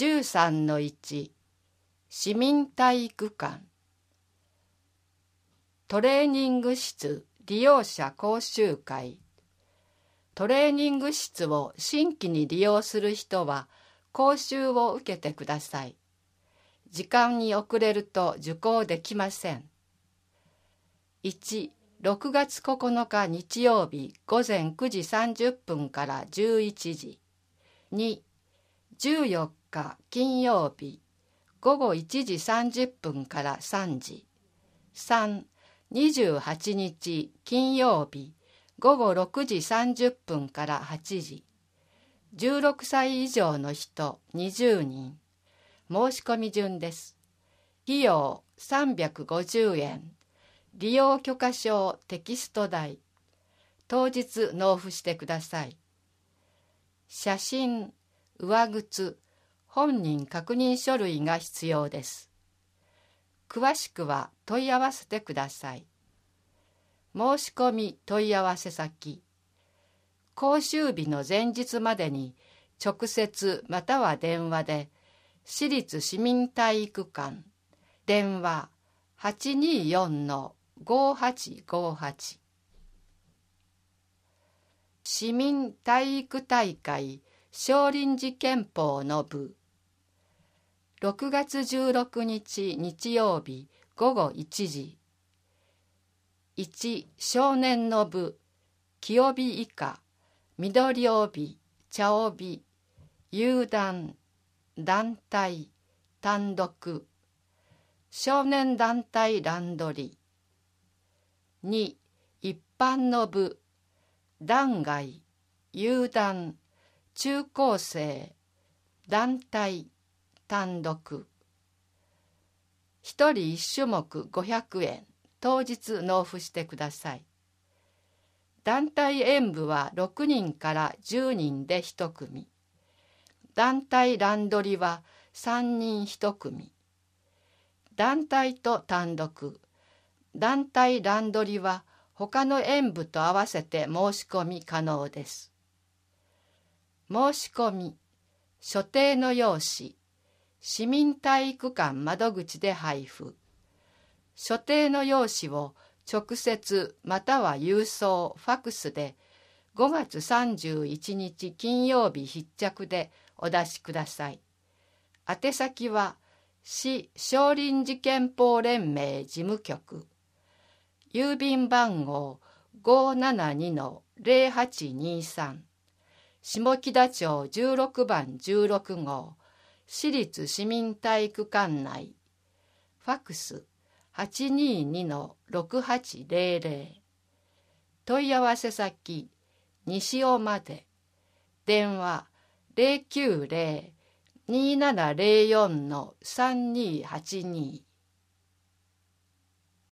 13-1 市民体育館トレーニング室利用者講習会。トレーニング室を新規に利用する人は講習を受けてください。時間に遅れると受講できません。1、6月9日日曜日午前9時30分から11時。2、14日金曜日午後1時30分から3時。3、28日金曜日午後6時30分から8時。16歳以上の人20人。申し込み順です。費用350円。利用許可証テキスト代。当日納付してください。写真、上靴、本人確認書類が必要です。詳しくは問い合わせてください。申し込み問い合わせ先。講習日の前日までに直接または電話で私立市民体育館電話 824-5858 市民体育大会少林寺拳法の部6月16日日曜日午後1時。1少年の部清帯以下緑帯茶帯有段団体単独少年団体乱取り。2一般の部団外有段中高生団体単独1人1種目500円当日納付してください。団体演舞は6人から10人で1組。団体乱取りは3人1組。団体と単独。団体乱取りは他の演舞と合わせて申し込み可能です。申し込み、所定の用紙、市民体育館窓口で配布。所定の用紙を直接または郵送、ファクスで5月31日金曜日必着でお出しください。宛先は市少林寺拳法連盟事務局。郵便番号 572-0823 下北町16番16号市立市民体育館内。ファクス822-6800。問い合わせ先西尾まで。電話090-2704-3282